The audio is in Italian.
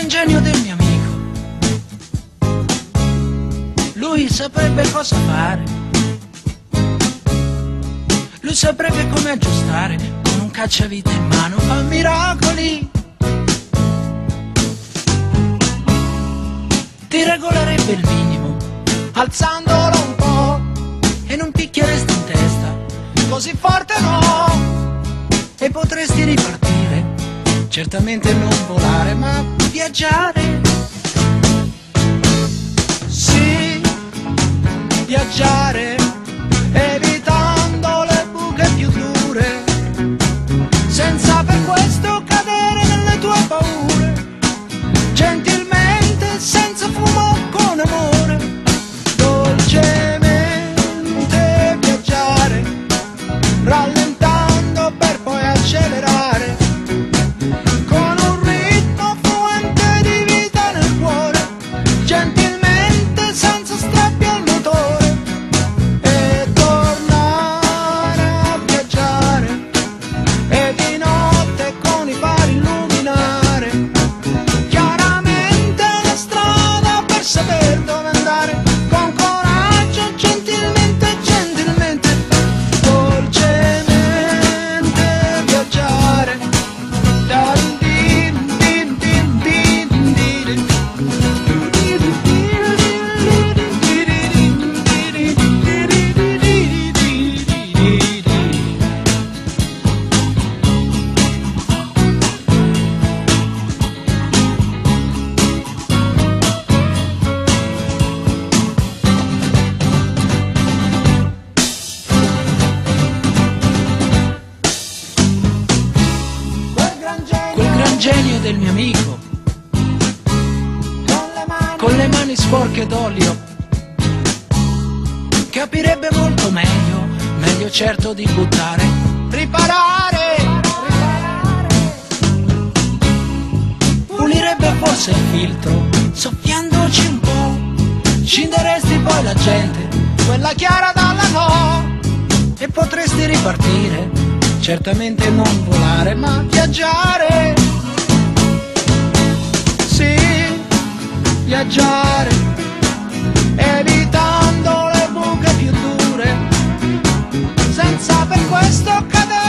l'ingegno del mio amico. Lui saprebbe cosa fare, lui saprebbe come aggiustare, con un cacciavite in mano fa miracoli. Ti regolerebbe il minimo, alzandolo un po', e non picchieresti in testa, così forte no, e potresti ripartire, certamente non volare, ma viaggiare. Sì, viaggiare, evitando le buche più dure, senza per questo cadere nelle tue paure, gentilmente, senza fumo, con amore, dolcemente viaggiare, rallentando per poi accelerare, con un ritmo fluente di vita nel cuore, gentilmente, senza strappi al motore, e tornare a viaggiare, e di notte con i fari illuminare chiaramente la strada per saper dove andare, con coraggio, gentilmente, gentilmente, dolcemente viaggiare. Quel gran genio del mio amico, con le mani sporche d'olio, capirebbe molto meglio, meglio certo di buttare, riparare, pulirebbe forse il filtro, soffiandoci un po', scinderesti poi la gente, quella chiara dalla no, e potresti ripartire, certamente non volare, ma viaggiare. Sì, viaggiare, evitando le buche più dure, senza per questo cadere